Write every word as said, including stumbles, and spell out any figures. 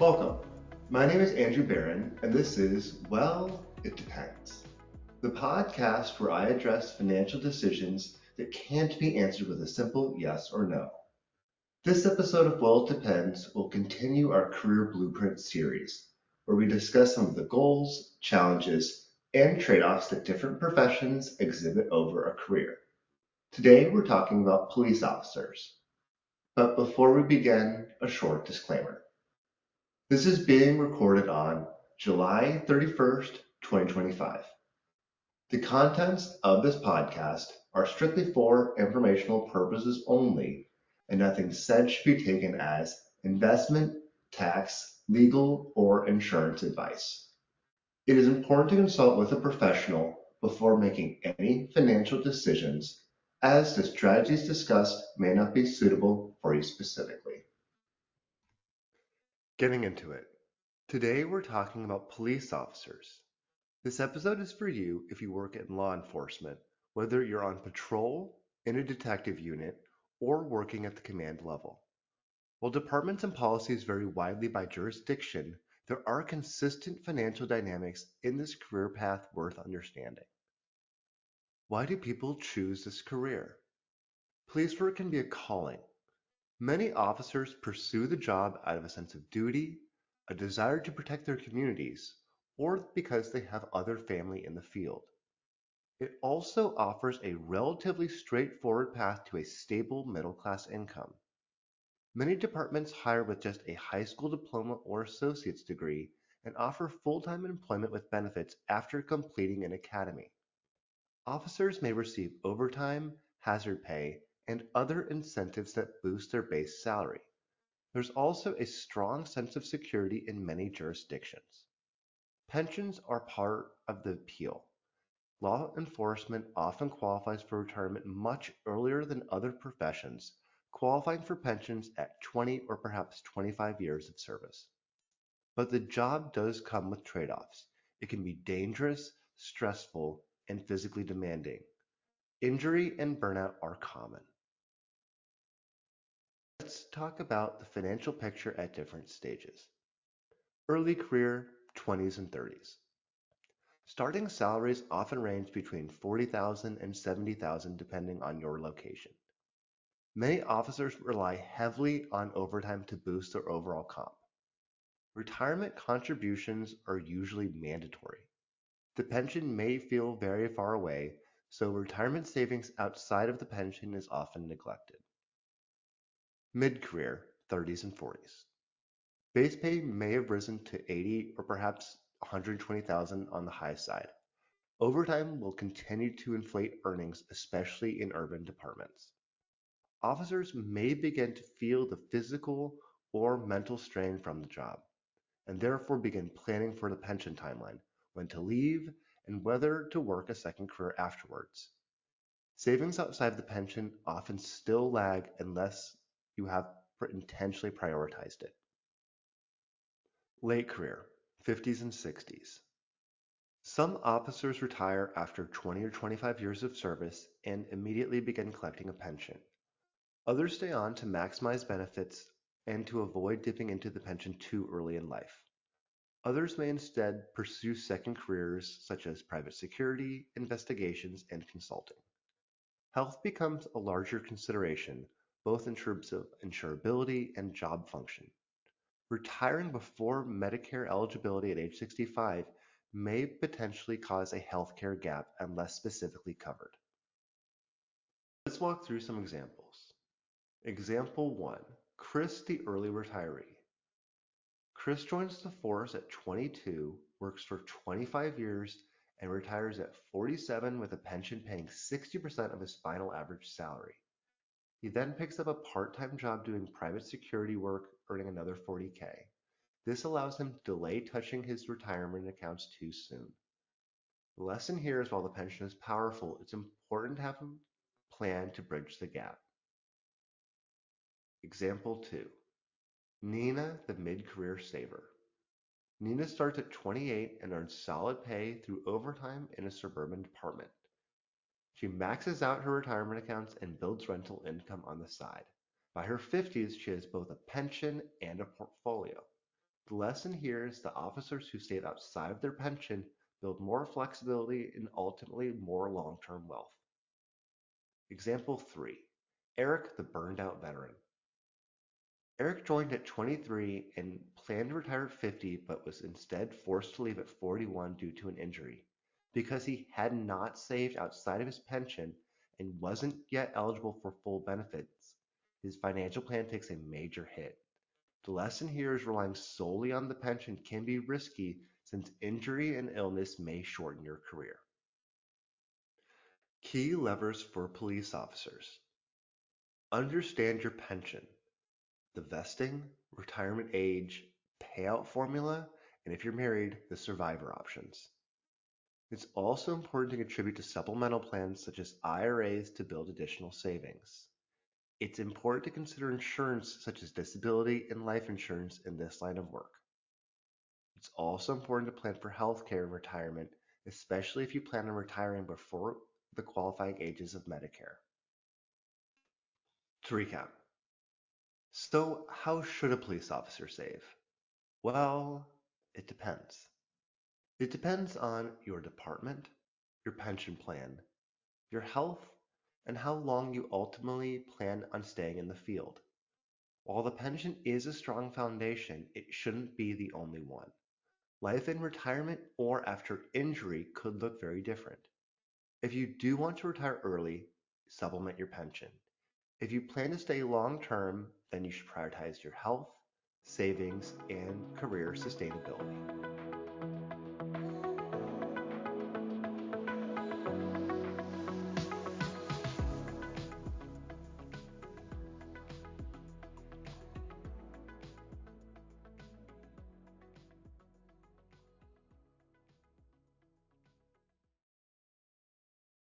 Welcome. My name is Andrew Barron, and this is Well, It Depends, the podcast where I address financial decisions that can't be answered with a simple yes or no. This episode of Well, It Depends will continue our Career Blueprint series, where we discuss some of the goals, challenges, and trade offs that different professions exhibit over a career. Today, we're talking about police officers. But before we begin, a short disclaimer. This is being recorded on July thirty-first, twenty twenty-five. The contents of this podcast are strictly for informational purposes only, and nothing said should be taken as investment, tax, legal, or insurance advice. It is important to consult with a professional before making any financial decisions, as the strategies discussed may not be suitable for you specifically. Getting into it. Today we're talking about police officers. This episode is for you if you work in law enforcement, whether you're on patrol, in a detective unit, or working at the command level. While departments and policies vary widely by jurisdiction, there are consistent financial dynamics in this career path worth understanding. Why do people choose this career? Police work can be a calling. Many officers pursue the job out of a sense of duty, a desire to protect their communities, or because they have other family in the field. It also offers a relatively straightforward path to a stable middle-class income. Many departments hire with just a high school diploma or associate's degree and offer full-time employment with benefits after completing an academy. Officers may receive overtime, hazard pay, and other incentives that boost their base salary. There's also a strong sense of security in many jurisdictions. Pensions are part of the appeal. Law enforcement often qualifies for retirement much earlier than other professions, qualifying for pensions at twenty or perhaps twenty-five years of service. But the job does come with trade-offs. It can be dangerous, stressful, and physically demanding. Injury and burnout are common. Let's talk about the financial picture at different stages. Early career, twenties and thirties. Starting salaries often range between forty thousand dollars and seventy thousand dollars depending on your location. Many officers rely heavily on overtime to boost their overall comp. Retirement contributions are usually mandatory. The pension may feel very far away, so retirement savings outside of the pension is often neglected. Mid-career, thirties and forties. Base pay may have risen to eighty or perhaps one hundred twenty thousand dollars on the high side. Overtime will continue to inflate earnings, especially in urban departments. Officers may begin to feel the physical or mental strain from the job, and therefore begin planning for the pension timeline, when to leave, and whether to work a second career afterwards. Savings outside the pension often still lag unless you have intentionally prioritized it. Late career, fifties and sixties. Some officers retire after twenty or twenty-five years of service and immediately begin collecting a pension. Others stay on to maximize benefits and to avoid dipping into the pension too early in life. Others may instead pursue second careers such as private security, investigations, and consulting. Health becomes a larger consideration, both in terms of insurability and job function. Retiring before Medicare eligibility at age sixty-five may potentially cause a healthcare gap unless specifically covered. Let's walk through some examples. Example one, Chris the early retiree. Chris joins the force at twenty-two, works for twenty-five years, and retires at forty-seven with a pension paying sixty percent of his final average salary. He then picks up a part-time job doing private security work, earning another forty K. This allows him to delay touching his retirement accounts too soon. The lesson here is while the pension is powerful, it's important to have a plan to bridge the gap. Example two. Nina, the mid-career saver. Nina starts at twenty-eight and earns solid pay through overtime in a suburban department. She maxes out her retirement accounts and builds rental income on the side. By her fifties, she has both a pension and a portfolio. The lesson here is that officers who save outside of their pension build more flexibility and ultimately more long-term wealth. Example three, Eric, the burned out veteran. Eric joined at twenty-three and planned to retire at fifty, but was instead forced to leave at forty-one due to an injury. Because he had not saved outside of his pension and wasn't yet eligible for full benefits, his financial plan takes a major hit. The lesson here is relying solely on the pension can be risky since injury and illness may shorten your career. Key levers for police officers. Understand your pension, the vesting, retirement age, payout formula, and if you're married, the survivor options. It's also important to contribute to supplemental plans such as I R As to build additional savings. It's important to consider insurance such as disability and life insurance in this line of work. It's also important to plan for healthcare and retirement, especially if you plan on retiring before the qualifying ages of Medicare. To recap, so how should a police officer save? Well, it depends. It depends on your department, your pension plan, your health, and how long you ultimately plan on staying in the field. While the pension is a strong foundation, it shouldn't be the only one. Life in retirement or after injury could look very different. If you do want to retire early, supplement your pension. If you plan to stay long term, then you should prioritize your health, savings, and career sustainability.